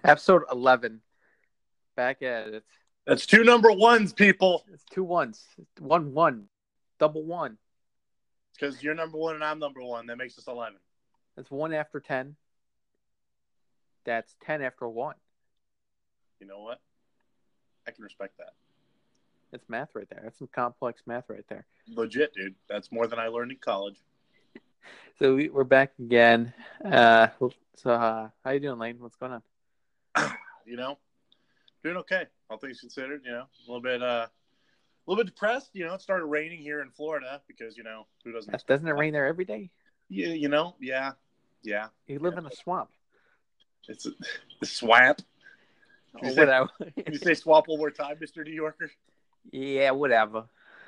Episode 11. Back at it. That's 2 number ones, people. It's 2 1s. 1 1. Double 1. Because you're number 1 and I'm number 1. That makes us 11. That's 1 after 10. That's 10 after 1. You know what? I can respect that. That's math right there. That's some complex math right there. Legit, dude. That's more than I learned in college. So we're back again. How you doing, Lane? What's going on? Doing okay. All things considered, a little bit depressed. It started raining here in Florida because, who doesn't? Doesn't it rain there every day? Yeah, yeah. You live in a swamp. It's a swamp. Whatever. Can you say swamp one more time, Mr. New Yorker? Yeah, whatever.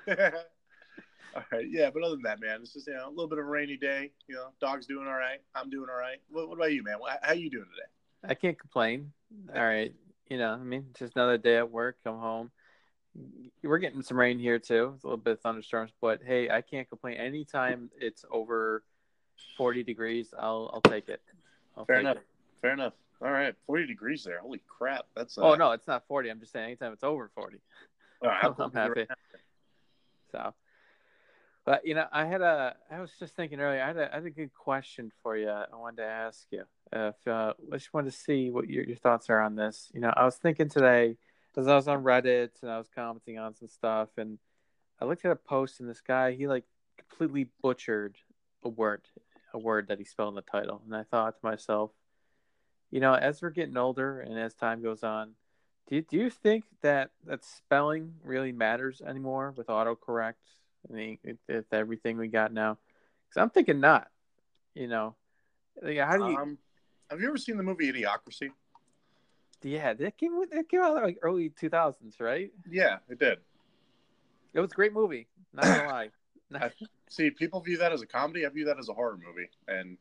All right, yeah, but other than that, man, it's just a little bit of a rainy day. Dog's doing all right. I'm doing all right. What about you, man? How you doing today? I can't complain. All right, just another day at work. Come home. We're getting some rain here too. It's a little bit of thunderstorms, but hey, I can't complain. Anytime it's over 40 degrees, I'll take it. Fair enough. All right, 40 degrees there. Holy crap, that's. Oh no, it's not 40. I'm just saying anytime it's over 40. All right, I'm happy. So. But I was just thinking earlier. I had a good question for you. I wanted to ask you. I just wanted to see what your thoughts are on this. I was thinking today, as I was on Reddit and I was commenting on some stuff, and I looked at a post, and this guy he completely butchered a word that he spelled in the title, and I thought to myself, as we're getting older and as time goes on, do you think that spelling really matters anymore with autocorrect? I mean, with everything we got now, because I'm thinking not. How do you? Have you ever seen the movie Idiocracy? Yeah, that came out early 2000s, right? Yeah, it did. It was a great movie. Not gonna lie. See, people view that as a comedy. I view that as a horror movie, and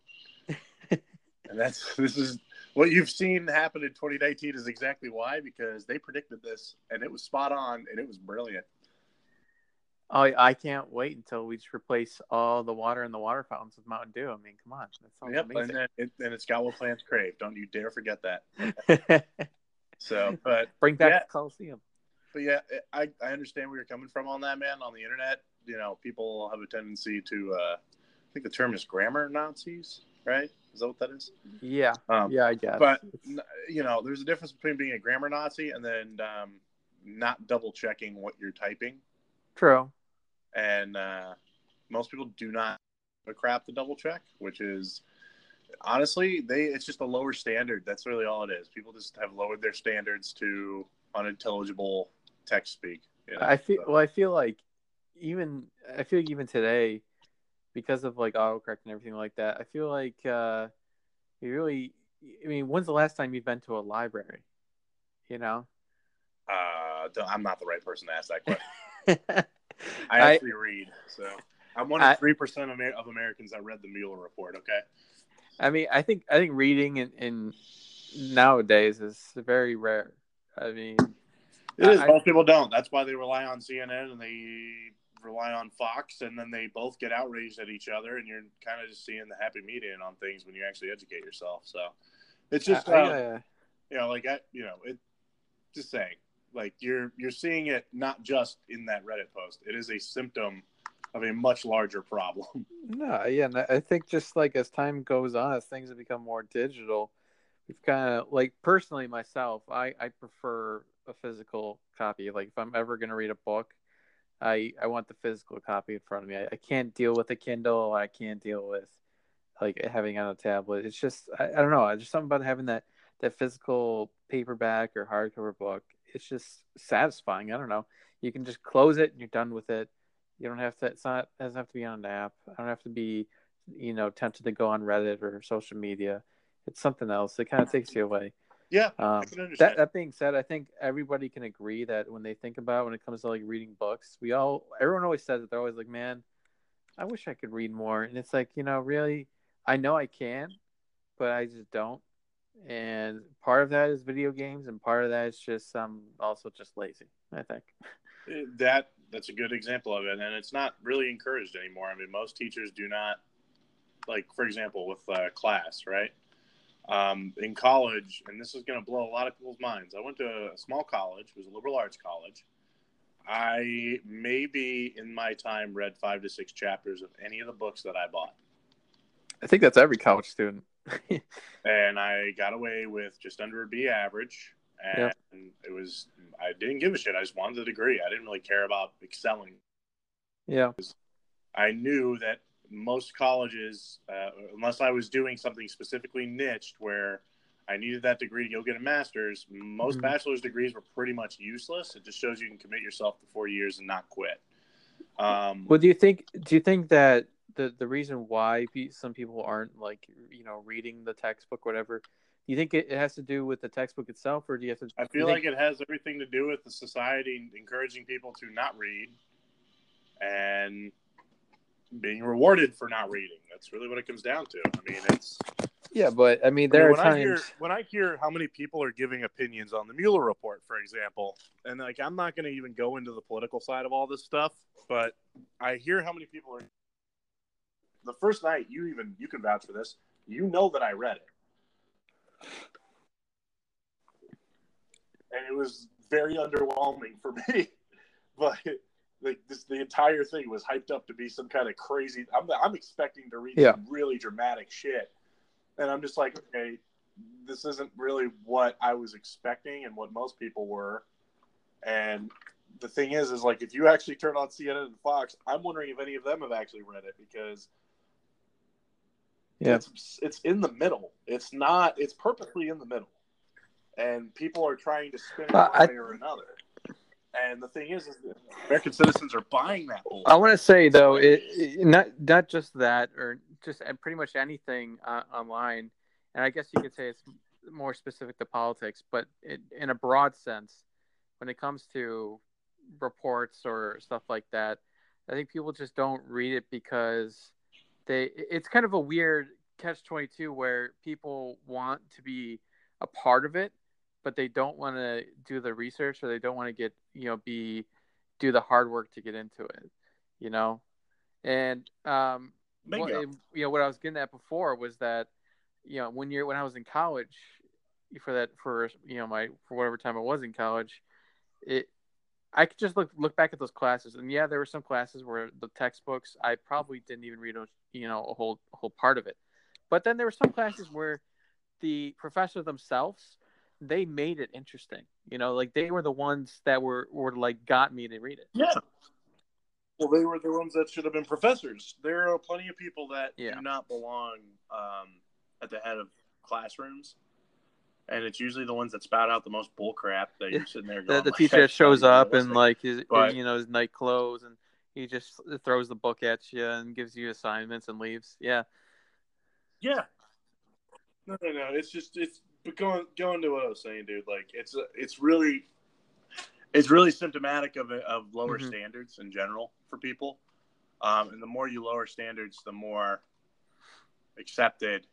this is what you've seen happen in 2019 is exactly why, because they predicted this, and it was spot on, and it was brilliant. Oh, I can't wait until we just replace all the water in the water fountains with Mountain Dew. I mean, come on, that sounds amazing. And it's got what plants crave. Don't you dare forget that. So, but bring back the Coliseum. But yeah, I understand where you're coming from on that, man. On the internet, people have a tendency to, I think the term is grammar Nazis, right? Is that what that is? Yeah, yeah, I guess. But there's a difference between being a grammar Nazi and then not double checking what you're typing. True. And most people do not have a crap to double check, which is honestly, it's just a lower standard. That's really all it is. People just have lowered their standards to unintelligible text speak. I feel like even today, because of autocorrect and everything like that, I feel like when's the last time you've been to a library? I'm not the right person to ask that question. I actually read, so I'm one of 3% of Americans that read the Mueller report. Okay. I mean, I think reading in nowadays is very rare. I mean, it is. Most people don't. That's why they rely on CNN and they rely on Fox, and then they both get outraged at each other, and you're kind of just seeing the happy median on things when you actually educate yourself. So it's just, just saying. You're seeing it not just in that Reddit post. It is a symptom of a much larger problem. No, yeah, and I think just as time goes on, as things have become more digital, we've kind of personally myself, I prefer a physical copy. If I'm ever going to read a book, I want the physical copy in front of me. I can't deal with a Kindle. I can't deal with having it on a tablet. It's just I don't know. There's something about having that physical paperback or hardcover book. It's just satisfying. I don't know. You can just close it and you're done with it. You don't have to. It doesn't have to be on an app. I don't have to be, tempted to go on Reddit or social media. It's something else. It kind of takes you away. Yeah. I can understand. That being said, I think everybody can agree that when they think about when it comes to reading books, everyone always says that they're always like, man, I wish I could read more. And it's really, I know I can, but I just don't. And part of that is video games, and part of that is just also just lazy, I think. That's a good example of it, and it's not really encouraged anymore. I mean, most teachers do not, for example, with class, right? in college, and this is going to blow a lot of people's minds. I went to a small college. It was a liberal arts college. I maybe in my time read 5 to 6 chapters of any of the books that I bought. I think that's every college student. And I got away with just under a B average. And I didn't give a shit. I just wanted the degree. I didn't really care about excelling. Yeah. I knew that most colleges, unless I was doing something specifically niched where I needed that degree to go get a master's, most bachelor's degrees were pretty much useless. It just shows you can commit yourself to 4 years and not quit. Well, do you think that the reason why some people aren't reading the textbook, whatever, do you think it has to do with the textbook itself, or do you have to? I feel like it has everything to do with the society encouraging people to not read and being rewarded for not reading. That's really what it comes down to. I mean, it's but I mean, there are times when I hear how many people are giving opinions on the Mueller report, for example, and like I'm not going to even go into the political side of all this stuff, but I hear how many people are. The first night, you can vouch for this. You know that I read it. And it was very underwhelming for me. But the entire thing was hyped up to be some kind of crazy. I'm expecting to read some really dramatic shit. And I'm just like, okay, this isn't really what I was expecting and what most people were. And the thing is like, if you actually turn on CNN and Fox, I'm wondering if any of them have actually read it, because it's in the middle. It's purposely in the middle. And people are trying to spin it one way or another. And the thing is American citizens are buying that bullshit. I want to say, though, not just that, or just pretty much anything online. And I guess you could say it's more specific to politics, but in a broad sense, when it comes to reports or stuff like that, I think people just don't read it because it's kind of a weird catch-22 where people want to be a part of it, but they don't want to do the research, or they don't want to get, do the hard work to get into it, And what I was getting at before was that, when I was in college, for whatever time I was in college, I could just look back at those classes, and there were some classes where the textbooks I probably didn't even read a whole part of it, but then there were some classes where the professors themselves, they made it interesting. Like they were the ones that were like got me to read it. Yeah. Well, they were the ones that should have been professors. There are plenty of people that do not belong at the head of classrooms. And it's usually the ones that spout out the most bull crap that you're sitting there going. The teacher that shows up in his night clothes, and he just throws the book at you and gives you assignments and leaves. Yeah. Yeah. No. But going to what I was saying, dude. Like it's really symptomatic of lower standards in general for people. And the more you lower standards, the more accepted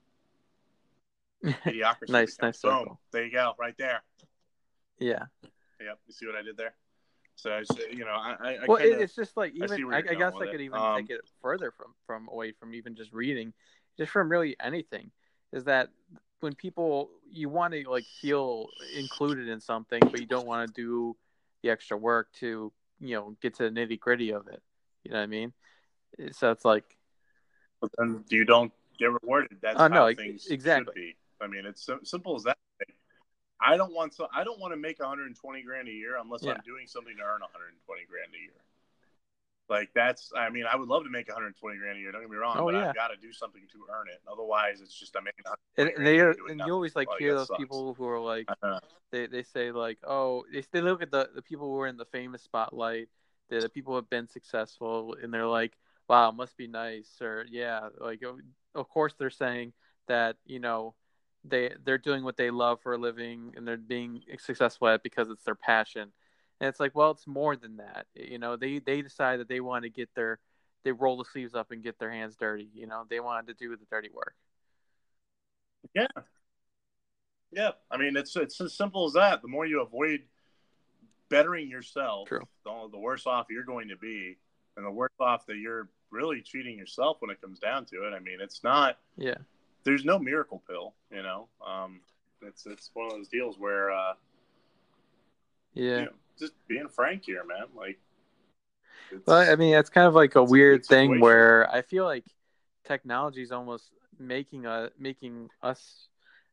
idiocracy. nice Boom. circle. There you go, right there. Yeah. Yep. You see what I did there? So I it's just like, even I guess I could even take it further from away from even just reading, just from really anything, is that when people, you want to like feel included in something, but you don't want to do the extra work to get to the nitty gritty of it. You know what I mean? So it's like, but then you don't get rewarded. That's how things should be. I mean, it's so simple as that. I don't want to make $120,000 a year unless I'm doing something to earn $120,000 a year. Like I would love to make $120,000 a year. Don't get me wrong, but I've got to do something to earn it. Otherwise, it's just I'm making $120,000. And you always hear those people who are like, they say like, oh, they look at the people who are in the famous spotlight, the people who have been successful, and they're like, wow, it must be nice, or like of course they're saying that they're doing what they love for a living, and they're being successful at it because it's their passion. And it's like, well, it's more than that. They decide that they want to they roll the sleeves up and get their hands dirty. They wanted to do the dirty work. Yeah. Yeah. I mean, it's as simple as that. The more you avoid bettering yourself, the worse off you're going to be, and the worse off that you're really treating yourself when it comes down to it. I mean, it's not. Yeah. there's no miracle pill, you know. It's one of those deals where, Yeah. you know, just being frank here, man. Like, Well, I mean, it's kind of like a weird thing situation. where I feel like technology is almost making us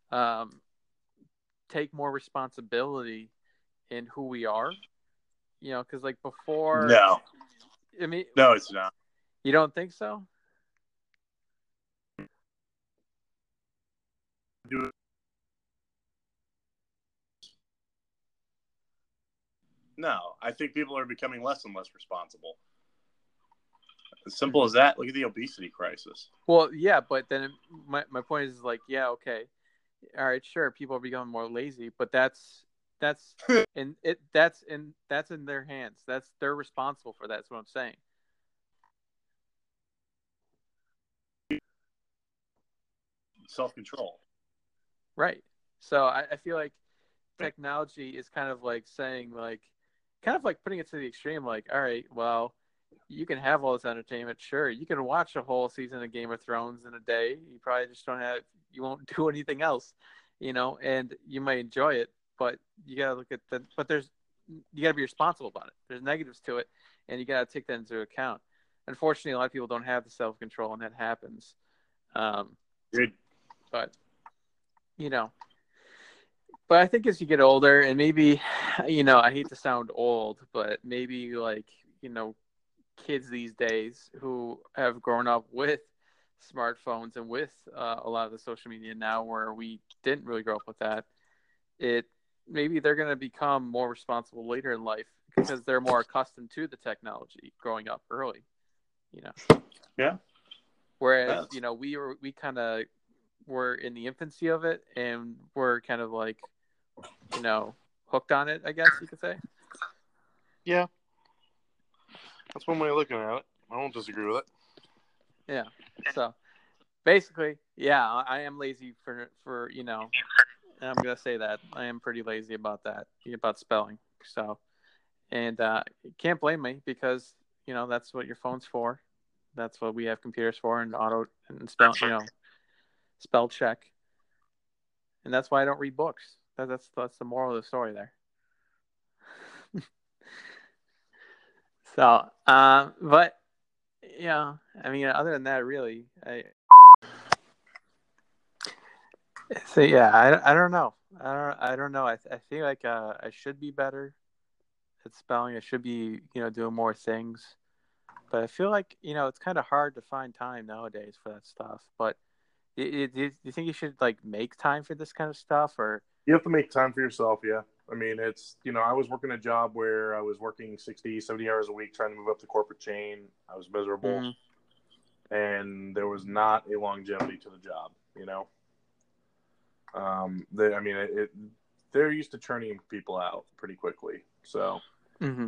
take more responsibility in who we are. You know, because like before, No, I mean, no, it's not. you don't think so? No, I think people are becoming less and less responsible. As simple as that. Look at the obesity crisis. Well, yeah, but then my point is like, yeah, okay, all right, sure, people are becoming more lazy, but that's in it that's in their hands. They're responsible for that. That's what I'm saying. Self-control. Right. So I feel like technology is kind of like saying like, kind of like putting it to the extreme. Like, all right, well, you can have all this entertainment. Sure, you can watch a whole season of Game of Thrones in a day. You probably just don't have, you won't do anything else, you know, and you might enjoy it, but you gotta look at you gotta be responsible about it. There's negatives to it, and you gotta take that into account. Unfortunately, a lot of people don't have the self control, and that happens. Dude. But you know, but I think as you get older, and maybe, you know, I hate to sound old, but maybe like, you know, kids these days who have grown up with smartphones and with a lot of the social media now, where we didn't really grow up with that, it maybe they're going to become more responsible later in life because they're more accustomed to the technology growing up early, you know. Yeah. Whereas, you know, we kind of were in the infancy of it, and we're kind of like, you know, hooked on it, I guess you could say. Yeah. That's one way of looking at it. I don't disagree with it. Yeah. So basically, yeah, I am lazy for you know, and I'm gonna say that I am pretty lazy about that, about spelling. So, and you can't blame me because, you know, that's what your phone's for. That's what we have computers for, and auto and spell, you know, spell check. And that's why I don't read books. That's the moral of the story there. So, but yeah, I mean, other than that, really, so yeah, I don't know. I don't know. I feel like I should be better at spelling. I should be, you know, doing more things. But I feel like, you know, it's kind of hard to find time nowadays for that stuff. But do you think you should like make time for this kind of stuff, or? You have to make time for yourself, yeah. I mean, it's, you know, I was working a job where I was working 60, 70 hours a week trying to move up the corporate chain. I was miserable. Mm-hmm. And there was not a longevity to the job, you know. They're used to churning people out pretty quickly. So Mm-hmm.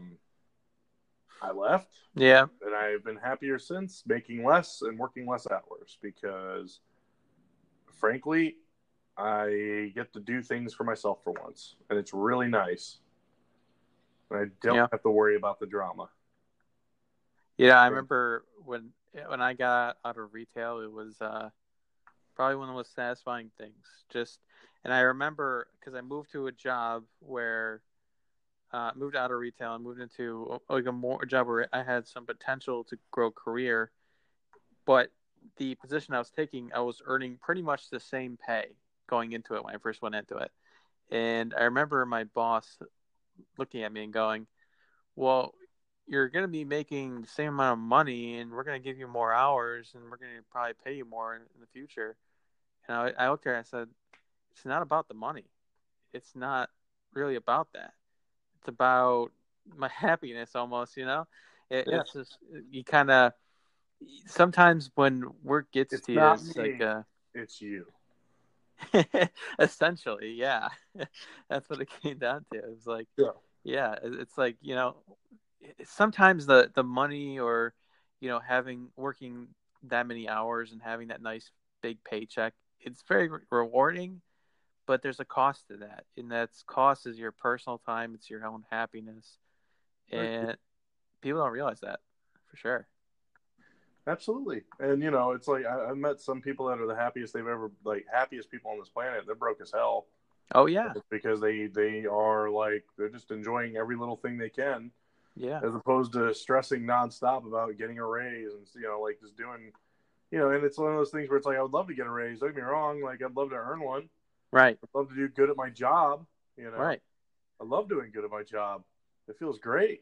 I left. Yeah. And I've been happier since, making less and working less hours because, frankly, I get to do things for myself for once, and it's really nice. And I don't have to worry about the drama. Yeah, I remember when I got out of retail, it was probably one of the most satisfying things. And I remember because I moved to a job where moved out of retail and moved into like a job where I had some potential to grow career, but the position I was taking, I was earning pretty much the same pay going into it when I first went into it. And I remember my boss looking at me and going, well, you're going to be making the same amount of money, and we're going to give you more hours, and we're going to probably pay you more in the future. And I looked at her and I said, it's not about the money. It's not really about that. It's about my happiness almost, you know? It's just, you kind of, sometimes when work gets it's to you, not it's me, like it's you. Essentially, yeah. That's what it came down to. It was like, yeah, it's like, you know, sometimes the money, or, you know, working that many hours and having that nice big paycheck, it's very rewarding, but there's a cost to that. And that's cost is your personal time. It's your own happiness. And people don't realize that for sure. Absolutely. And it's like I've met some people that are the happiest they've ever, like, happiest people on this planet. They're broke as hell. Oh yeah, Because they are, like, they're just enjoying every little thing they can, yeah, as opposed to stressing nonstop about getting a raise and like just doing, and it's one of those things where it's like I would love to get a raise. Don't get me wrong, like I'd love to earn one. right, I'd love to do good at my job. right. I love doing good at my job. It feels great.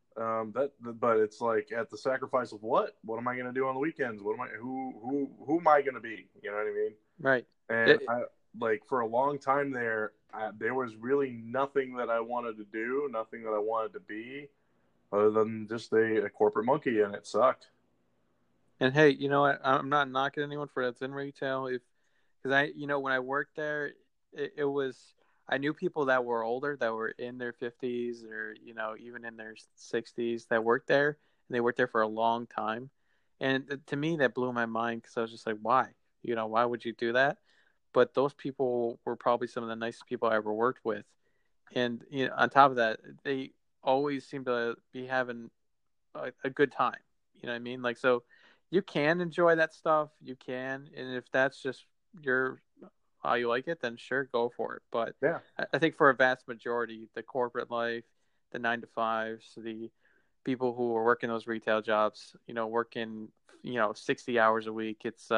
But it's like at the sacrifice of what? What am I going to do on the weekends? Who am I going to be? You know what I mean? Right. And like for a long time there was really nothing that I wanted to do, nothing that I wanted to be, other than just a corporate monkey, and it sucked. And hey, you know what? I'm not knocking anyone for that's in retail. Because when I worked there, it was, I knew people that were older, that were in their 50s or, even in their 60s that worked there, and they worked there for a long time. And to me, that blew my mind because I was just like, why? Why would you do that? But those people were probably some of the nicest people I ever worked with. And, on top of that, they always seem to be having a good time. You know what I mean? Like, so you can enjoy that stuff. You can. And if that's just your how you like it, then sure, go for it. But Yeah, I think for a vast majority, the corporate life, the 9 to 5s, the people who are working those retail jobs, working, 60 hours a week, it's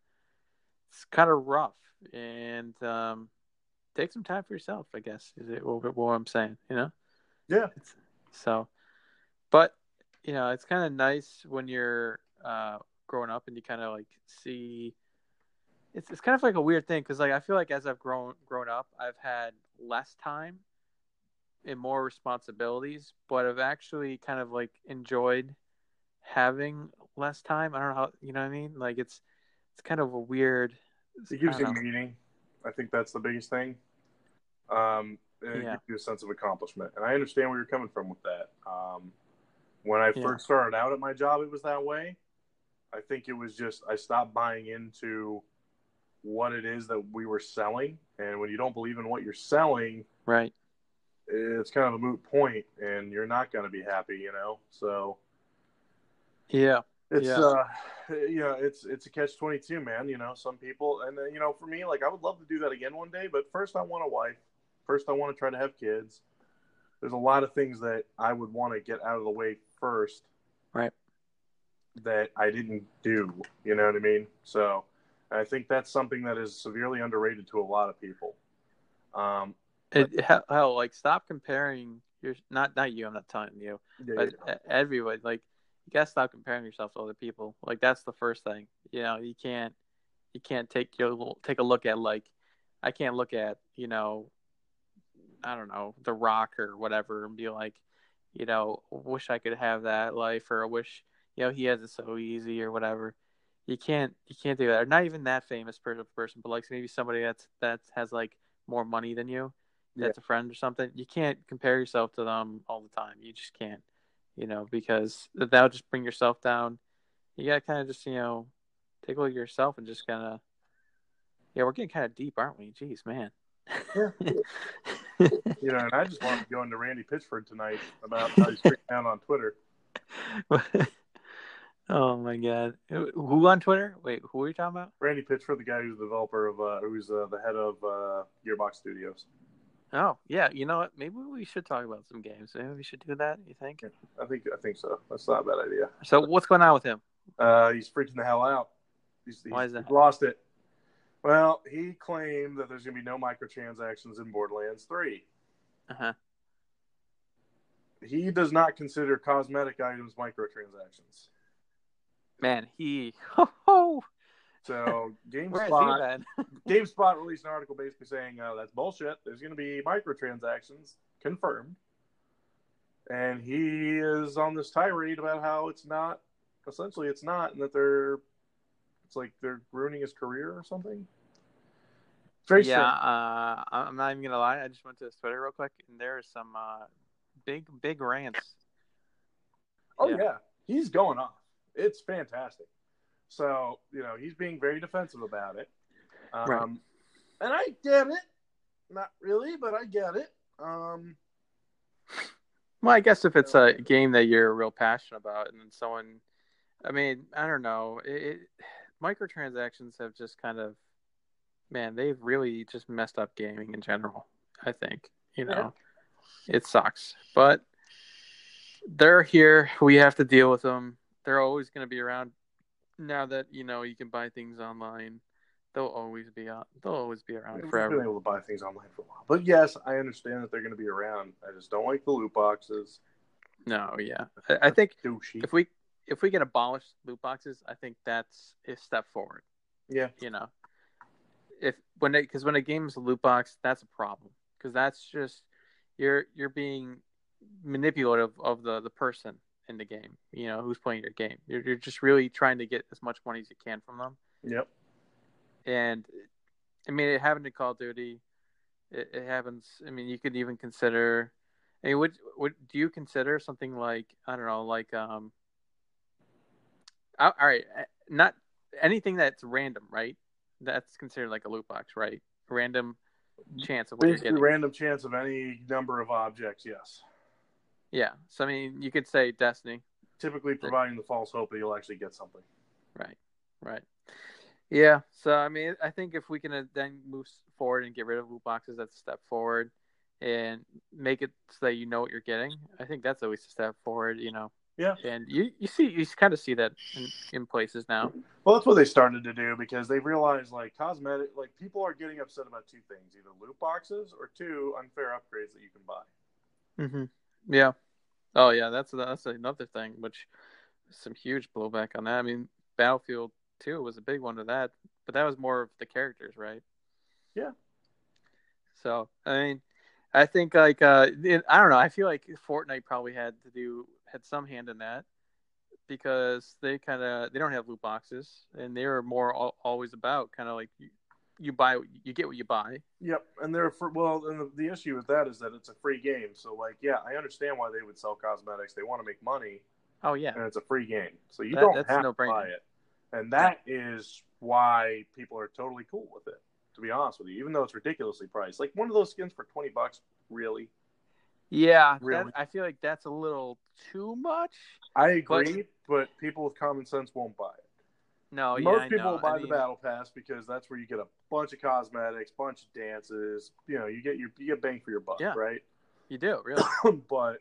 kind of rough. And take some time for yourself, I guess, is it what I'm saying, yeah. So, but, it's kind of nice when you're growing up and you kind of like see. It's kind of like a weird thing because like I feel like as I've grown up, I've had less time and more responsibilities, but I've actually kind of like enjoyed having less time. I don't know how, you know what I mean? Like it's kind of a weird. It gives I you don't know. meaning. I think that's the biggest thing. And it Yeah. gives you a sense of accomplishment. And I understand where you're coming from with that. When I Yeah. first started out at my job, it was that way. I think it was just I stopped buying into what it is that we were selling. And when you don't believe in what you're selling, Right. it's kind of a moot point, and you're not going to be happy, So Yeah. it's Yeah. it's a catch-22, man. Some people, and for me, like I would love to do that again one day, but first I want a wife. First I want to try to have kids. There's a lot of things that I would want to get out of the way first. Right. That I didn't do. You know what I mean? So I think that's something that is severely underrated to a lot of people. Hell, like stop comparing your not you. I'm not telling you, but everyone. Like you gotta stop comparing yourself to other people. Like that's the first thing. You can't take a look at like I can't look at I don't know The Rock or whatever and be like wish I could have that life or I wish he has it so easy or whatever. You can't do that. Or not even that famous person, but like maybe somebody that has like more money than you. That's a friend or something. You can't compare yourself to them all the time. You just can't, because that'll just bring yourself down. You gotta kind of just, take a look at yourself and just kind of, we're getting kind of deep, aren't we? Jeez, man. Yeah. And I just wanted to go into Randy Pitchford tonight about how he's freaking out on Twitter. Oh my God! Who on Twitter? Wait, who are you talking about? Randy Pitchford, the guy who's the developer of, who's the head of Gearbox Studios. Oh yeah, you know what? Maybe we should talk about some games. Maybe we should do that. You think? Yeah, I think so. That's not a bad idea. So what's going on with him? He's freaking the hell out. Why is that? He's lost it. Well, he claimed that there's going to be no microtransactions in Borderlands 3. Uh-huh. He does not consider cosmetic items microtransactions. Man, So GameSpot released an article basically saying, that's bullshit. There's going to be microtransactions confirmed. And he is on this tirade about how it's not, essentially it's not, and that they're ruining his career or something. Very strange. I'm not even going to lie. I just went to his Twitter real quick, and there are some big rants. Oh, yeah. He's going off. It's fantastic. So, he's being very defensive about it. Right. And I get it. Not really, but I get it. Well, I guess if it's a game that you're real passionate about and then someone I mean, I don't know. Microtransactions have just kind of, man, they've really just messed up gaming in general. I think, Yeah. it sucks, but they're here. We have to deal with them. They're always going to be around. Now that you can buy things online, they'll always be out. They'll always be around We've been forever. able to buy things online for a while. But yes, I understand that they're going to be around. I just don't like the loot boxes. No, yeah, I think Douchey. if we can abolish loot boxes, I think that's a step forward. Yeah. When a game is a loot box, that's a problem because that's just you're being manipulative of the person in the game. Who's playing your game. You're just really trying to get as much money as you can from them. Yep. And I mean, it happened in Call of Duty. It happens. I mean, you could even consider. I mean, would do you consider something like, I don't know, like all right, not anything that's random, right? That's considered like a loot box, right? Random chance of what Basically, you're getting. random chance of any number of objects. Yes. Yeah. So I mean, you could say Destiny. Typically, providing the false hope that you'll actually get something. Right. Yeah. So I mean, I think if we can then move forward and get rid of loot boxes, that's a step forward, and make it so that you know what you're getting. I think that's always a step forward. Yeah. And you kind of see that in places now. Well, that's what they started to do because they realized people are getting upset about two things: either loot boxes or two unfair upgrades that you can buy. Mm-hmm. Yeah. Oh yeah, that's another thing, which some huge blowback on that. I mean, Battlefield 2 was a big one of that, but that was more of the characters, right? Yeah. So I mean, I think I don't know. I feel like Fortnite probably had some hand in that because they don't have loot boxes and they were more always about kind of like you get what you buy. Yep, and the issue with that is that it's a free game. So I understand why they would sell cosmetics. They want to make money. Oh yeah, and it's a free game, so you don't have no to buy it, and that is why people are totally cool with it. To be honest with you, even though it's ridiculously priced, like one of those skins for $20, really. Yeah, really. I feel like that's a little too much. I agree, but people with common sense won't buy it. No, most people will buy the battle pass because that's where you get a bunch of cosmetics, bunch of dances. You get bang for your buck, right? You do, really. But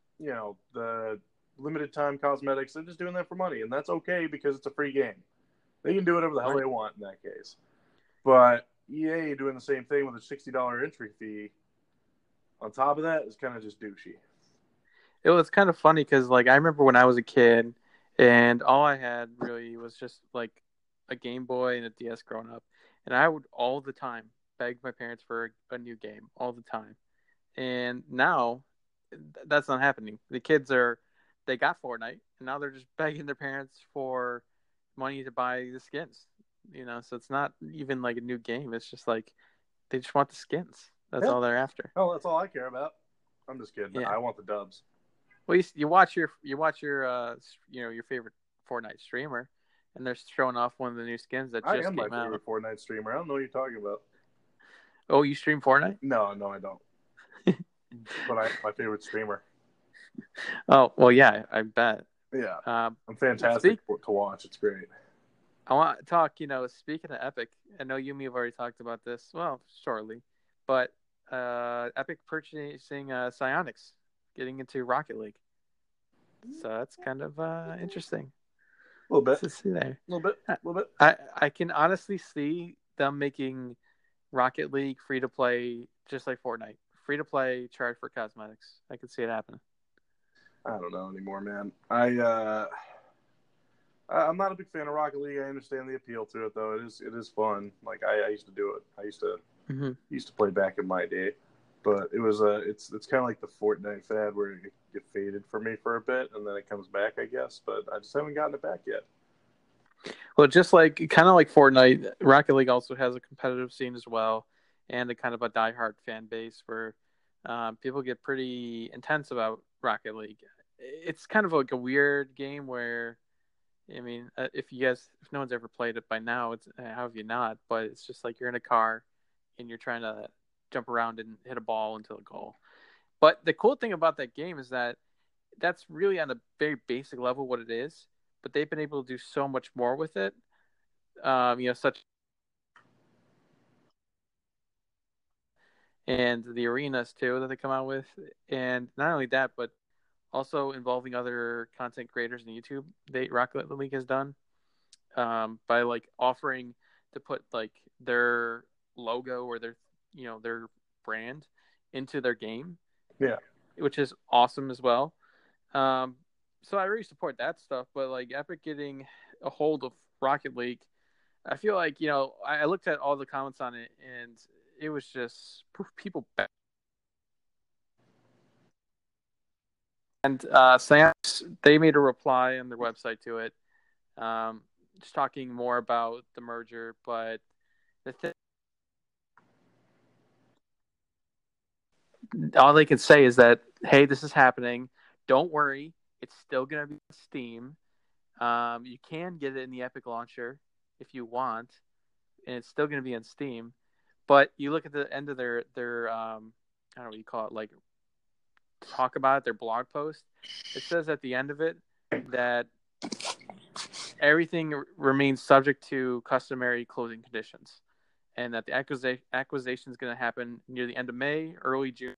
the limited time cosmetics, they're just doing that for money, and that's okay because it's a free game. They can do whatever the hell they want in that case. But EA doing the same thing with a $60 entry fee on top of that is kind of just douchey. It was kind of funny because I remember when I was a kid and all I had really was just like a Game Boy and a DS growing up, and I would all the time beg my parents for a new game all the time. And now that's not happening. The kids they got Fortnite, and now they're just begging their parents for money to buy the skins. So it's not even like a new game. It's just like they just want the skins. That's all they're after. Oh, that's all I care about. I'm just kidding. Yeah. I want the dubs. Well, you watch your your favorite Fortnite streamer, and they're showing off one of the new skins that just came out. I am my favorite Fortnite streamer. I don't know what you're talking about. Oh, you stream Fortnite? No, I don't. But my favorite streamer. Oh well, yeah, I bet. Yeah, I'm fantastic to watch. It's great. I want to talk. Speaking of Epic, I know you and me have already talked about this. Well, shortly, but Epic purchasing Psyonix, getting into Rocket League. So that's kind of interesting. A little bit. To see there. A little bit. I can honestly see them making Rocket League free to play, just like Fortnite. Free to play, charge for cosmetics. I can see it happening. I don't know anymore, man. I'm not a big fan of Rocket League. I understand the appeal to it, though. It is fun. Like I used to do it. I used to play back in my day, but it was it's kind of like the Fortnite fad where it faded for me for a bit and then it comes back, I guess. But I just haven't gotten it back yet. Well, just kind of like Fortnite, Rocket League also has a competitive scene as well, and a kind of a diehard fan base where people get pretty intense about Rocket League. It's kind of like a weird game where, I mean, if no one's ever played it by now, it's how have you not? But it's just like you're in a car and you're trying to jump around and hit a ball into a goal. But the cool thing about that game is that that's really on a very basic level what it is. but they've been able to do so much more with it. Such and the arenas too that they come out with, and not only that, but also involving other content creators in YouTube. Rocket League has done by like offering to put like their logo or their brand into their game. Yeah, which is awesome as well. So I really support that stuff. But like Epic getting a hold of Rocket League, I feel like I looked at all the comments on it, and it was just people. And Sans, they made a reply on their website to it, just talking more about the merger. But the all they can say is that, hey, this is happening. Don't worry, it's still gonna be on Steam. You can get it in the Epic launcher if you want, and it's still gonna be on Steam. But you look at the end of their I don't know what you call it, like talk about it, their blog post. It says at the end of it that everything remains subject to customary closing conditions, and that the acquisition is going to happen near the end of May, early June.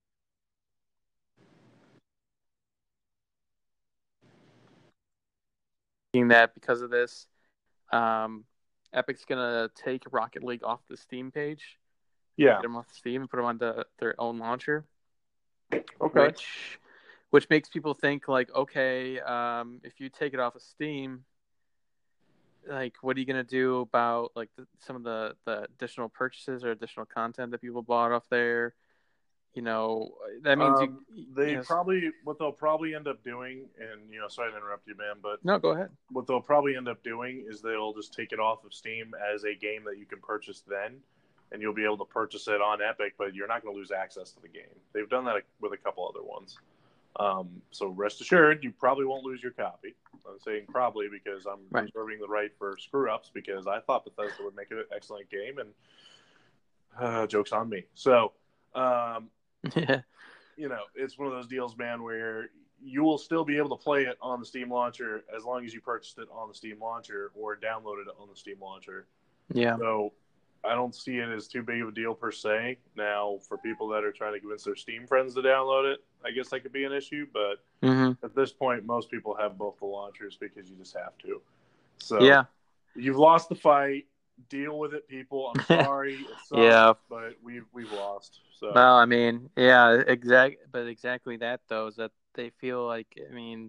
That because of this, Epic's going to take Rocket League off the Steam page. Yeah. Get them off Steam and put them onto their own launcher. Okay. Which makes people think like, okay, if you take it off of Steam, like, what are you gonna do about like some of the additional purchases or additional content that people bought off there? That means what they'll probably end up doing, and sorry to interrupt you, man, but no, go ahead. What they'll probably end up doing is they'll just take it off of Steam as a game that you can purchase then, and you'll be able to purchase it on Epic, but you're not going to lose access to the game. They've done that with a couple other ones. So rest assured, you probably won't lose your copy. I'm saying probably because I'm reserving the right for screw-ups because I thought Bethesda would make an excellent game, and joke's on me. So, it's one of those deals, man, where you will still be able to play it on the Steam launcher as long as you purchased it on the Steam launcher or downloaded it on the Steam launcher. Yeah. So I don't see it as too big of a deal per se. Now, for people that are trying to convince their Steam friends to download it, I guess that could be an issue. But at this point, most people have both the launchers because you just have to. So you've lost the fight. Deal with it, people. I'm sorry. It sucks, but we've lost. So. Well, I mean, exactly that though is that they feel like, I mean,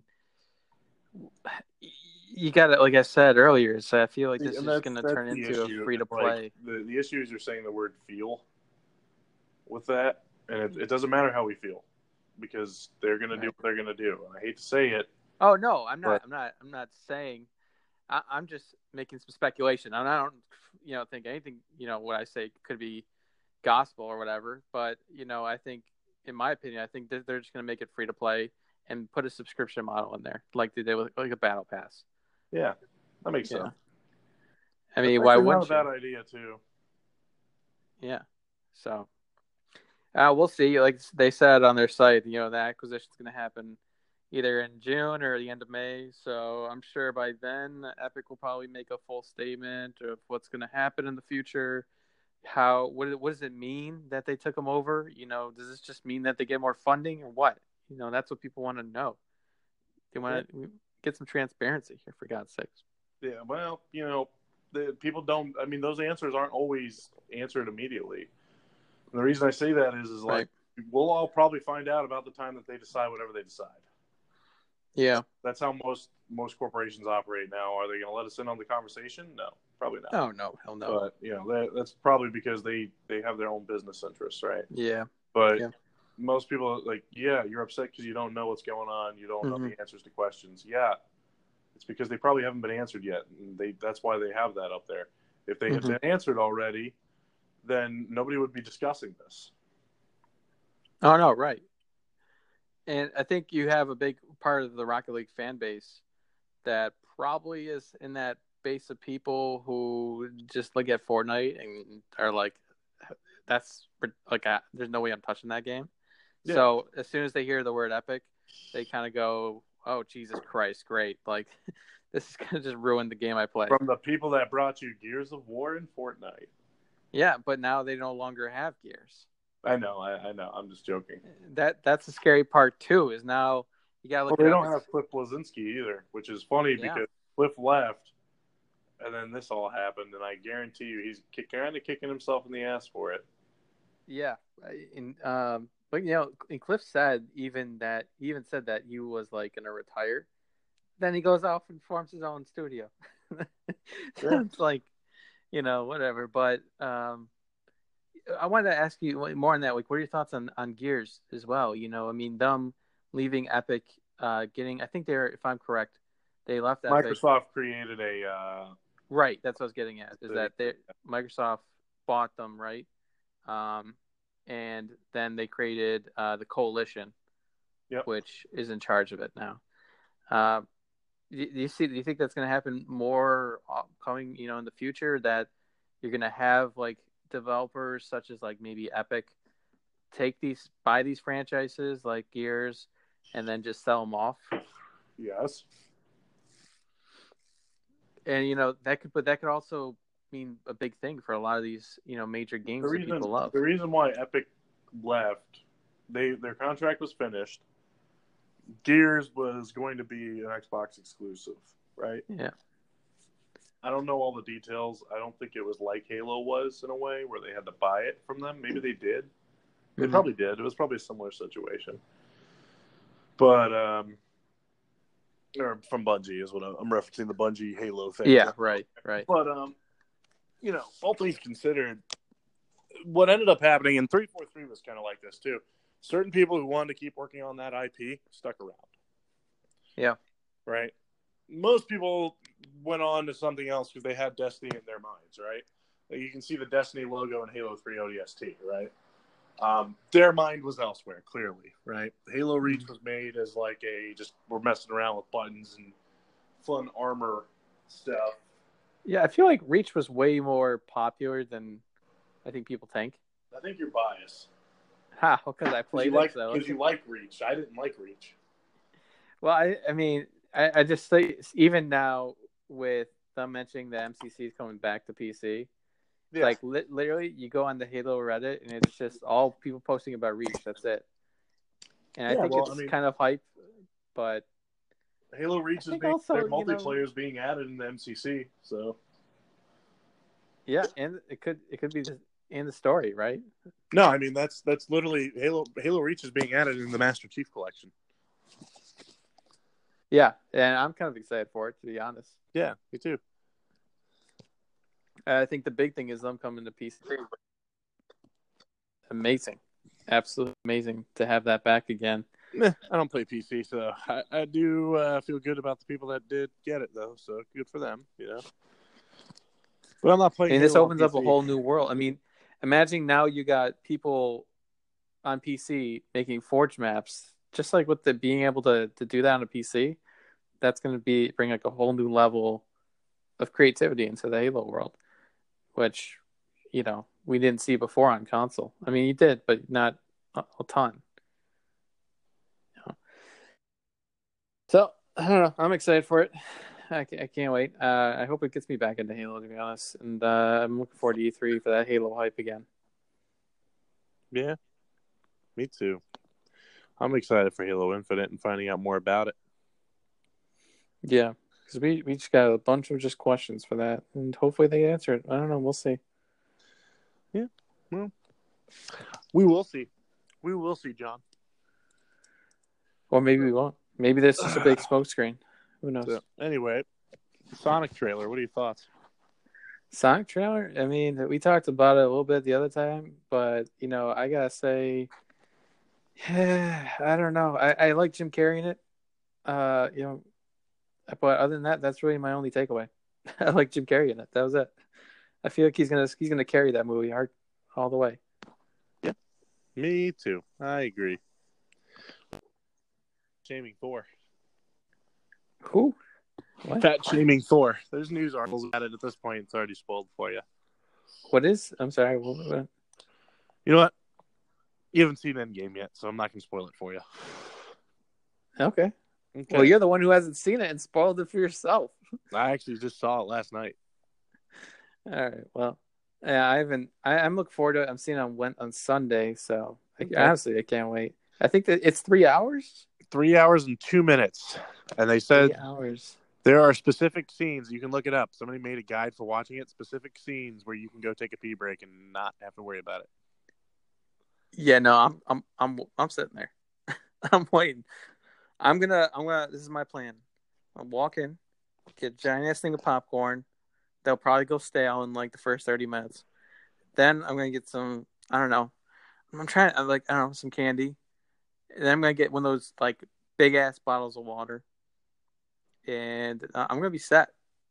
you got to, like I said earlier, so I feel like this is going to turn into a free to play. Like, the issue is you're saying the word "feel" with that, and it doesn't matter how we feel because they're going to do what they're going to do. And I hate to say it. Oh no, I'm not saying. I'm just making some speculation. I don't, think anything, what I say could be gospel or whatever. But I think, in my opinion, I think they're just going to make it free to play and put a subscription model in there, like they did with like a battle pass. Yeah, that makes sense. I mean, why wouldn't you? Not a bad idea too. Yeah. So we'll see. Like they said on their site, the acquisition is going to happen either in June or the end of May. So I'm sure by then Epic will probably make a full statement of what's going to happen in the future. What does it mean that they took them over? Does this just mean that they get more funding or what? That's what people want to know. They want to get some transparency here, for God's sakes. Yeah, well, the people don't. I mean, those answers aren't always answered immediately. And the reason I say that is like we'll all probably find out about the time that they decide whatever they decide. Yeah, that's how most corporations operate now. Are they going to let us in on the conversation? No, probably not. Oh no, hell no. But that's probably because they have their own business interests, right? Yeah. But most people you're upset because you don't know what's going on. You don't know the answers to questions. Yeah, it's because they probably haven't been answered yet. And that's why they have that up there. If they had been answered already, then nobody would be discussing this. Oh no, right. And I think you have a big part of the Rocket League fan base that probably is in that base of people who just look at Fortnite and are like, that's like, there's no way I'm touching that game. Yeah. So as soon as they hear the word Epic, they kind of go, oh, Jesus Christ, great. Like, This is gonna just ruin the game I play. From the people that brought you Gears of War and Fortnite. Yeah, but now they no longer have Gears. I know. I'm just joking. That's the scary part too. Is now you gotta look. Well, they don't have Cliff Bleszinski either, which is funny because Cliff left, and then this all happened, and I guarantee you he's kind of kicking himself in the ass for it. Yeah, but and Cliff said he even said that he was like gonna retire. Then he goes off and forms his own studio. So it's like, whatever. But I wanted to ask you more on that. Like, what are your thoughts on Gears as well? I mean, them leaving Epic, I think if I'm correct, they left Epic. Microsoft created a. Right, that's what I was getting at. Is that Microsoft bought them, right? And then they created the Coalition, which is in charge of it now. Do you think that's going to happen more coming, in the future, that you're going to have like developers such as like maybe Epic buy these franchises like Gears and then just sell them off? Yes. And that could also mean a big thing for a lot of these major games that people love. The reason why Epic left, their contract was finished. Gears was going to be an Xbox exclusive, right? Yeah. I don't know all the details. I don't think it was like Halo was in a way where they had to buy it from them. Maybe they did. They probably did. It was probably a similar situation. But or from Bungie is what I'm referencing, the Bungie Halo thing. Yeah, right. But all things considered, what ended up happening in 343 was kind of like this too. Certain people who wanted to keep working on that IP stuck around. Yeah. Right? Most people went on to something else because they had Destiny in their minds, right? Like you can see the Destiny logo in Halo 3 ODST, right? Their mind was elsewhere, clearly, right? Halo Reach was made as like we're messing around with buttons and fun armor stuff. Yeah, I feel like Reach was way more popular than I think people think. I think you're biased. How? Because I played it. Because you like Reach. I didn't like Reach. Well, I mean, I just say, even now with them mentioning the MCC is coming back to PC, like literally you go on the Halo Reddit and it's just all people posting about Reach. That's it. And I think it's kind of hype, but Halo Reach is their multiplayer is being added in the MCC. So yeah, and it could be in the story, right? No, I mean that's literally Halo Reach is being added in the Master Chief Collection. Yeah, and I'm kind of excited for it, to be honest. Yeah, me too. I think the big thing is them coming to PC. Amazing. Absolutely amazing to have that back again. I don't play PC, so I do feel good about the people that did get it, though. So good for them, But I'm not playing. And this opens up a whole new world. I mean, imagine now you got people on PC making Forge maps, just like with the being able to do that on a PC. That's going to bring like a whole new level of creativity into the Halo world, which we didn't see before on console. I mean, you did, but not a ton. So I don't know. I'm excited for it. I can't wait. I hope it gets me back into Halo, to be honest. And I'm looking forward to E3 for that Halo hype again. Yeah, me too. I'm excited for Halo Infinite and finding out more about it. Yeah, because we just got a bunch of just questions for that, and hopefully they answer it. I don't know. We'll see. Yeah, well, we will see. We will see, John. Or maybe we won't. Maybe this is a big smokescreen. Who knows? So, anyway, Sonic trailer. What are your thoughts? Sonic trailer? I mean, we talked about it a little bit the other time, but, I got to say, I don't know. I like Jim Carrey in it. But other than that, that's really my only takeaway. I like Jim Carrey in it. That was it. I feel like he's gonna carry that movie hard all the way. Yeah, me too. I agree. Shaming Thor. Who? What? Fat shaming Thor. There's news articles about it at this point. It's already spoiled for you. What is? I'm sorry. What? You know what? You haven't seen Endgame yet, so I'm not going to spoil it for you. Okay. Okay. Well, you're the one who hasn't seen it and spoiled it for yourself. I actually just saw it last night. All right. Well, yeah, I haven't. I'm looking forward to it. I'm seeing it on Sunday, so honestly, I can't wait. I think that it's 3 hours. 3 hours and 2 minutes, and they said 3 hours. there are specific scenes. You can look it up. Somebody made a guide for watching it. Specific scenes where you can go take a pee break and not have to worry about it. Yeah, no, I'm sitting there. I'm waiting. I'm gonna. This is my plan. I'll walk in, get a giant ass thing of popcorn. They'll probably go stale in like the first 30 minutes. Then I'm gonna get some. I don't know. Some candy. And then I'm gonna get one of those like big ass bottles of water, and I'm gonna be set.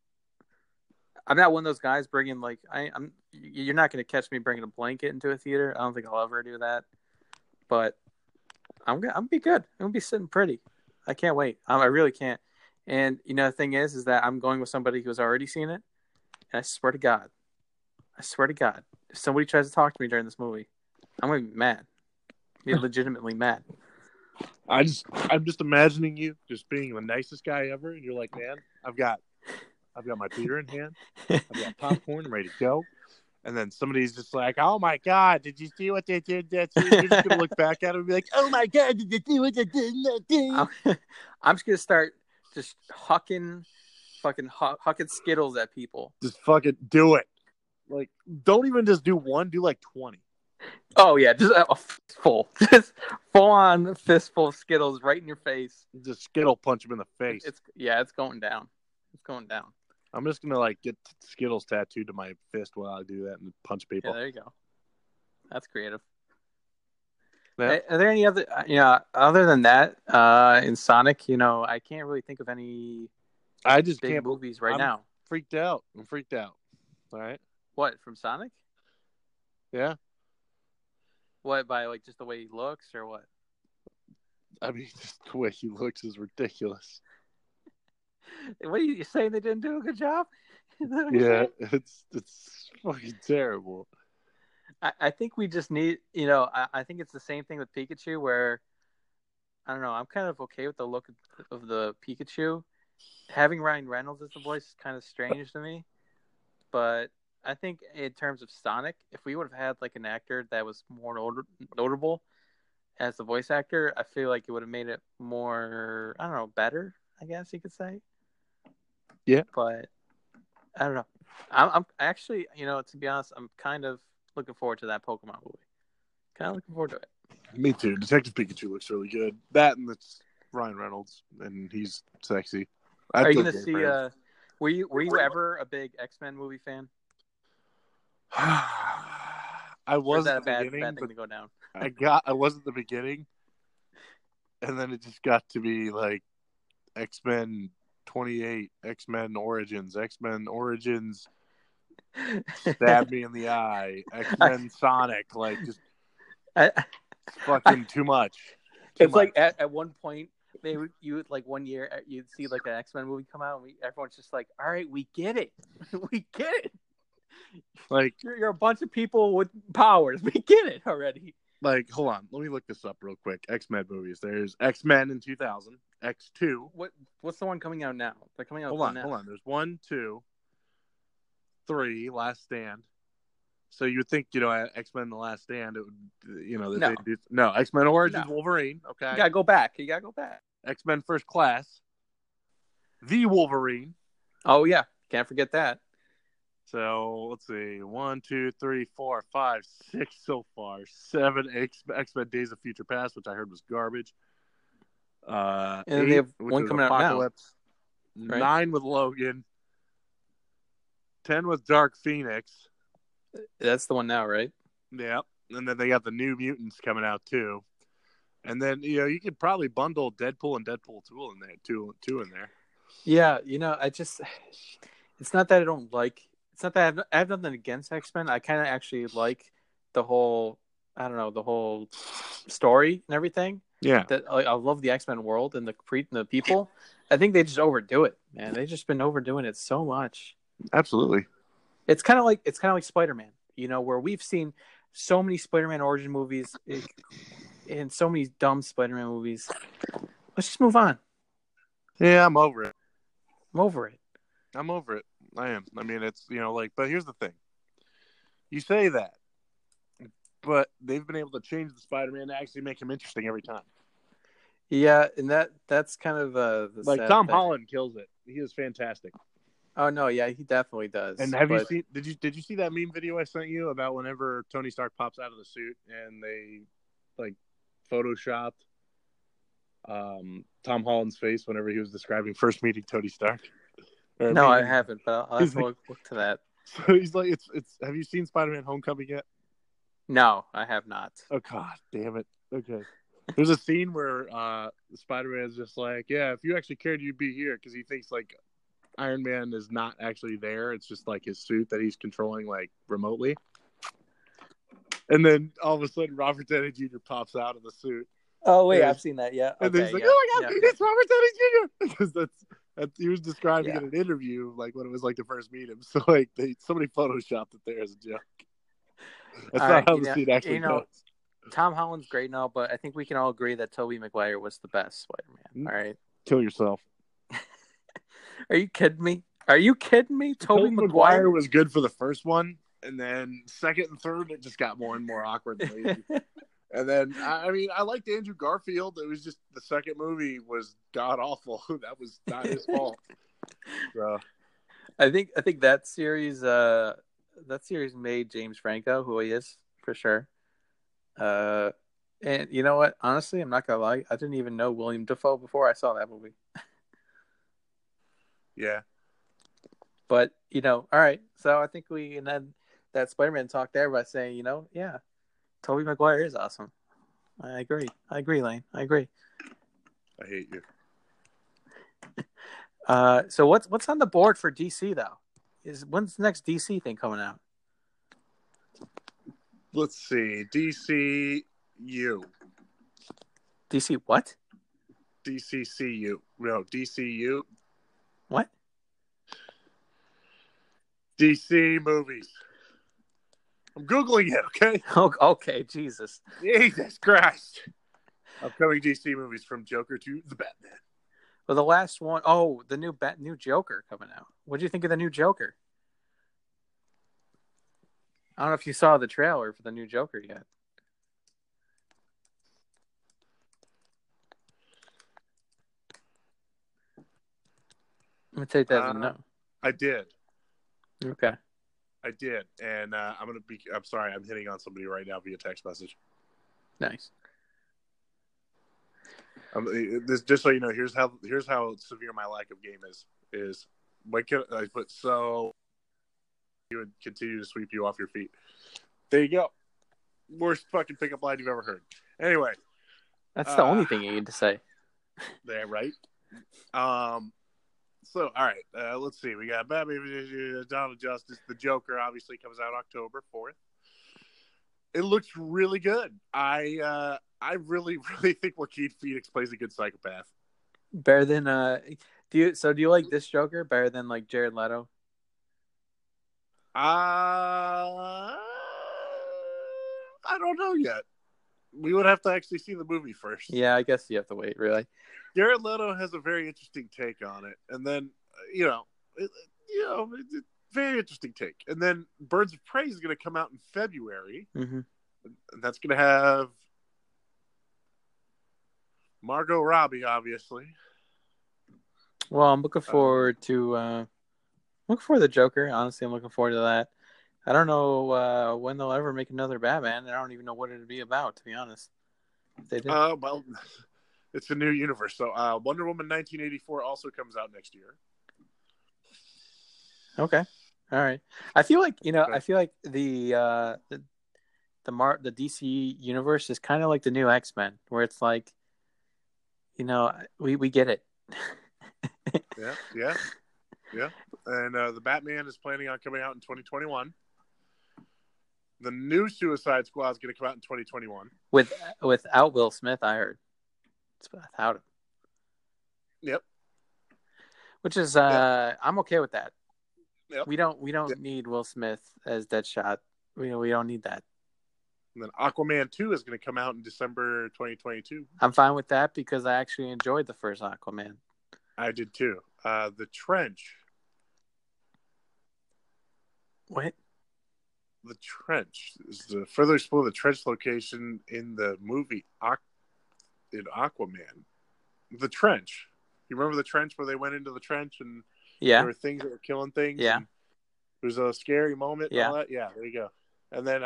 I'm not one of those guys bringing like You're not gonna catch me bringing a blanket into a theater. I don't think I'll ever do that. But I'm gonna be good. I'm gonna be sitting pretty. I can't wait. I really can't. And the thing is that I'm going with somebody who's already seen it. And I swear to God, if somebody tries to talk to me during this movie, I'm gonna be mad. Be legitimately mad. I'm just imagining you just being the nicest guy ever, and you're like, man, I've got my beer in hand, I've got popcorn ready to go, and then somebody's just like, oh my God, did you see what they did? You're just gonna look back at it and be like, oh my God, did you see what they did? I'm just gonna start just hucking Skittles at people. Just fucking do it. Like, don't even just do one, do like 20. Oh yeah, just a fistful, just full on fistful of Skittles right in your face. Just Skittle punch him in the face. It's going down. It's going down. I'm just gonna like get Skittles tattooed to my fist while I do that and punch people. Yeah, there you go. That's creative. Yeah. Are there any other, other than that, in Sonic, I can't really think of any. I just big can't movies right now. Freaked out. I'm freaked out. All right. What, from Sonic? Yeah. What, by like just the way he looks or what? I mean, just the way he looks is ridiculous. What are you saying? They didn't do a good job? Yeah, it's fucking terrible. I think we just need, I think it's the same thing with Pikachu where, I don't know, I'm kind of okay with the look of the Pikachu. Having Ryan Reynolds as the voice is kind of strange to me. But I think in terms of Sonic, if we would have had like an actor that was more notable as the voice actor, I feel like it would have made it more, I don't know, better, I guess you could say. Yeah. But I don't know. I'm actually, to be honest, I'm kind of looking forward to that Pokemon movie. Kind of looking forward to it. Me too. Detective Pikachu looks really good. That and it's Ryan Reynolds, and he's sexy. Are you going to see? Were you ever a big X-Men movie fan? I was. Is that a bad thing to go down? I was at the beginning, and then it just got to be like X-Men 28, X-Men Origins, stab me in the eye, X-Men Sonic, like just fucking too much. It's like at one point, you would like one year you'd see like an X-Men movie come out, and everyone's just like, "All right, we get it, we get it." Like you're a bunch of people with powers. We get it already. Like, hold on, let me look this up real quick. X-Men movies. There's X-Men in 2000, X2. What's the one coming out now? They're coming out. Hold on. There's 1, 2, 3, Last Stand. So you would think, X-Men: The Last Stand, it would, no, X-Men Origins Wolverine. Okay, you gotta go back. X-Men First Class, the Wolverine. Oh yeah, can't forget that. So let's see, 1, 2, 3, 4, 5, 6 so far. 7 X-Men Days of Future Past, which I heard was garbage. And 8, they have one coming Apocalypse. out now. 9 with Logan. 10 with Dark Phoenix. That's the one now, right? Yeah, and then they got the New Mutants coming out too. And then you could probably bundle Deadpool and Deadpool 2 in there, two in there. Yeah, it's not that I don't like. It's not that I have nothing against X-Men. I kind of actually like the whole, I don't know, the whole story and everything. Yeah, I love the X-Men world and the people. I think they just overdo it, man. They've just been overdoing it so much. Absolutely. It's kind of like Spider-Man, where we've seen so many Spider-Man origin movies and so many dumb Spider-Man movies. Let's just move on. Yeah, I'm over it. I'm over it. I'm over it. I am. I mean, it's, but here's the thing. You say that, but they've been able to change the Spider-Man to actually make him interesting every time. Yeah, and that's kind of the Like sad Tom thing. Holland kills it. He is fantastic. Oh no, yeah, he definitely does. And have you seen? Did you see that meme video I sent you about whenever Tony Stark pops out of the suit and they like photoshopped Tom Holland's face whenever he was describing first meeting Tony Stark? No, I haven't, but I'll have to look to that. So he's like, it's. Have you seen Spider-Man: Homecoming yet? No, I have not. Oh God, damn it. Okay. There's a scene where Spider-Man's just like, yeah, if you actually cared, you'd be here, because he thinks like Iron Man is not actually there. It's just like his suit that he's controlling like remotely. And then all of a sudden, Robert Downey Jr. pops out of the suit. Oh wait, I've seen that. Yeah. And then he's like, "Oh my God, it's Robert Downey Jr." Because that's he was describing in an interview like what it was like to first meet him. So like somebody photoshopped it there as a joke. That's not how the scene actually goes. Tom Holland's great now, but I think we can all agree that Tobey Maguire was the best Spider-Man. All right. Kill yourself. Are you kidding me? Tobey Maguire was good for the first one, and then second and third, it just got more and more awkward and lazy. And then, I mean, I liked Andrew Garfield. It was just the second movie was god awful. That was not his fault. So. I think that series made James Franco who he is for sure. And you know what? Honestly, I'm not gonna lie. I didn't even know William Dafoe before I saw that movie. Yeah. But all right. So I think we ended that Spider-Man talk there by saying, yeah, Tobey Maguire is awesome. I agree, Lane. I agree. I hate you. So what's on the board for DC though? When's the next DC thing coming out? Let's see. DCU. DC what? DCCU. No, DCU. What? DC movies. I'm Googling it, okay? Okay, Jesus Christ. Upcoming DC movies from Joker to The Batman. Well, the last one, the new Joker coming out. What do you think of the new Joker? I don't know if you saw the trailer for the new Joker yet. I'm going to take that as a no. I did. Okay. I did. And I'm sorry, I'm hitting on somebody right now via text message. Nice. Just so you know, here's how severe my lack of game is. Why can't I put so you would continue to sweep you off your feet? There you go. Worst fucking pickup line you've ever heard. Anyway, that's the only thing you need to say. There, right? So, all right, let's see. We got Batman, Dawn of Justice, the Joker. Obviously, comes out October 4th. It looks really good. I really, really think Joaquin Phoenix plays a good psychopath. Better than do you like this Joker better than like Jared Leto? I don't know yet. We would have to actually see the movie first. Yeah, I guess you have to wait, really. Jared Leto has a very interesting take on it. And then, very interesting take. And then Birds of Prey is going to come out in February. Mm-hmm. And that's going to have Margot Robbie, obviously. Well, I'm looking forward to the Joker. Honestly, I'm looking forward to that. I don't know when they'll ever make another Batman. I don't even know what it'd be about, to be honest. If they did. Well, it's a new universe. So Wonder Woman 1984 also comes out next year. Okay. All right. I feel like, the DC universe is kind of like the new X-Men, where it's like, we get it. Yeah. And the Batman is planning on coming out in 2021. The new Suicide Squad is going to come out in 2021. Without Will Smith, I heard. It's without him. Yep. Which is I'm okay with that. Yep. We don't need Will Smith as Deadshot. We don't need that. And then Aquaman 2 is going to come out in December 2022. I'm fine with that because I actually enjoyed the first Aquaman. I did too. The Trench. What? The Trench is the further explore the Trench location in the movie in Aquaman. The Trench. You remember the Trench where they went into the trench and there were things that were killing things? Yeah. And it was a scary moment and all that? Yeah, there you go. And then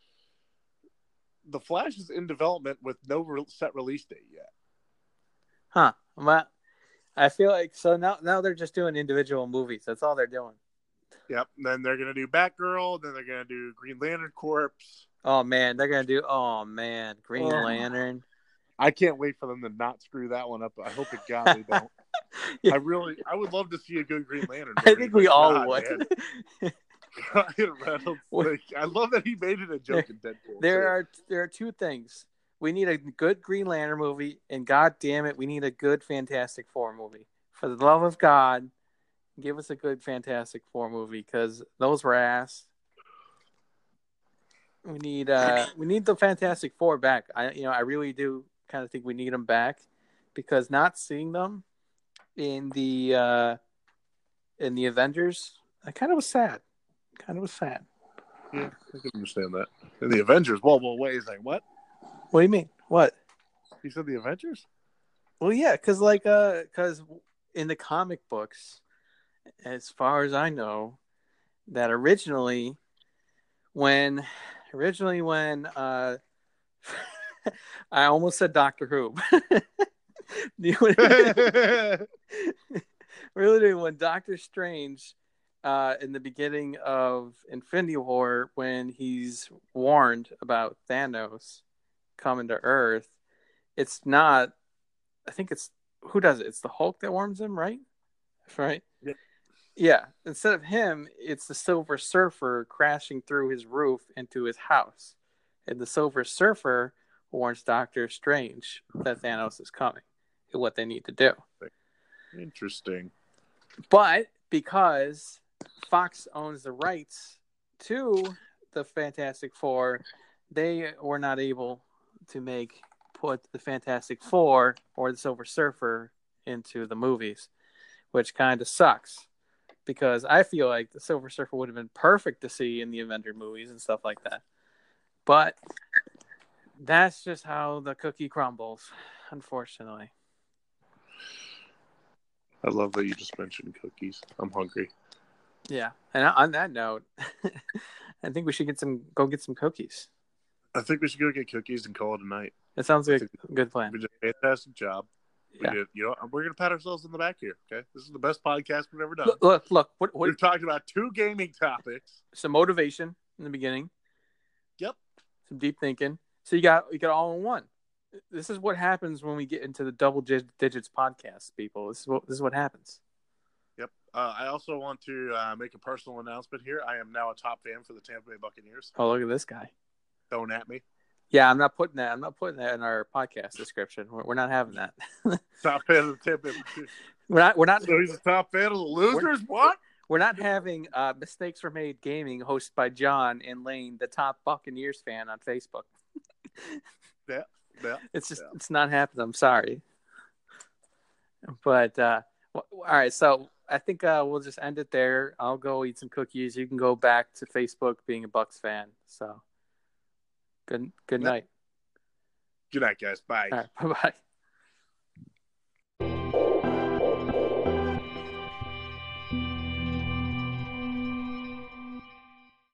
The Flash is in development with no set release date yet. Huh. Well, I feel like so now they're just doing individual movies. That's all they're doing. Yep. And then they're going to do Batgirl. Then they're going to do Green Lantern Corps. Oh, man. They're going to do, Green Lantern. I can't wait for them to not screw that one up. I hope to God they don't. Yeah. I would love to see a good Green Lantern movie. I think we all would. Ryan Reynolds, I love that he made it a joke in Deadpool. There are two things. We need a good Green Lantern movie, and God damn it, we need a good Fantastic Four movie. For the love of God, give us a good Fantastic Four movie, because those were ass. We need the Fantastic Four back. I really do kind of think we need them back, because not seeing them in the Avengers, I kind of was sad. Yeah, I can understand that. In the Avengers, wait, he's like, what? What do you mean? What? You said the Avengers? Well, yeah, because in the comic books, as far as I know, that originally when I almost said Doctor Who. Really, when Doctor Strange, in the beginning of Infinity War, when he's warned about Thanos coming to Earth, it's not. I think it's who does it? It's the Hulk that warns him, right? Right. Yeah. Yeah. Instead of him, it's the Silver Surfer crashing through his roof into his house, and the Silver Surfer warns Doctor Strange that Thanos is coming and what they need to do. Interesting. But because Fox owns the rights to the Fantastic Four, they were not able to put the Fantastic Four or the Silver Surfer into the movies, which kind of sucks, because I feel like the Silver Surfer would have been perfect to see in the Avenger movies and stuff like that. But that's just how the cookie crumbles, unfortunately. I love that you just mentioned cookies. I'm hungry. Yeah, and on that note, I think we should go get some cookies. I think we should go get cookies and call it a night. That sounds like a good plan. We did a fantastic job. Yeah. We did. We're gonna pat ourselves on the back here. Okay, this is the best podcast we've ever done. Look. We've talked about 2 gaming topics. Some motivation in the beginning. Yep. Some deep thinking. So you got all in one. This is what happens when we get into the double digits podcast, people. This is what happens. Yep. I also want to make a personal announcement here. I am now a top fan for the Tampa Bay Buccaneers. Oh, look at this guy. Don't at me. Yeah, I'm not putting that in our podcast description. We're not having that. Top fan of the Tampa Bay Buccaneers. We're not. So he's a top fan of the losers. What? We're not having Mistakes Were Made Gaming, hosted by John and Lane, the top Buccaneers fan on Facebook. Yeah. It's not happening. I'm sorry. But all right, so I think we'll just end it there. I'll go eat some cookies. You can go back to Facebook being a Bucs fan. So good night. Good night, guys. Bye. All right, bye-bye.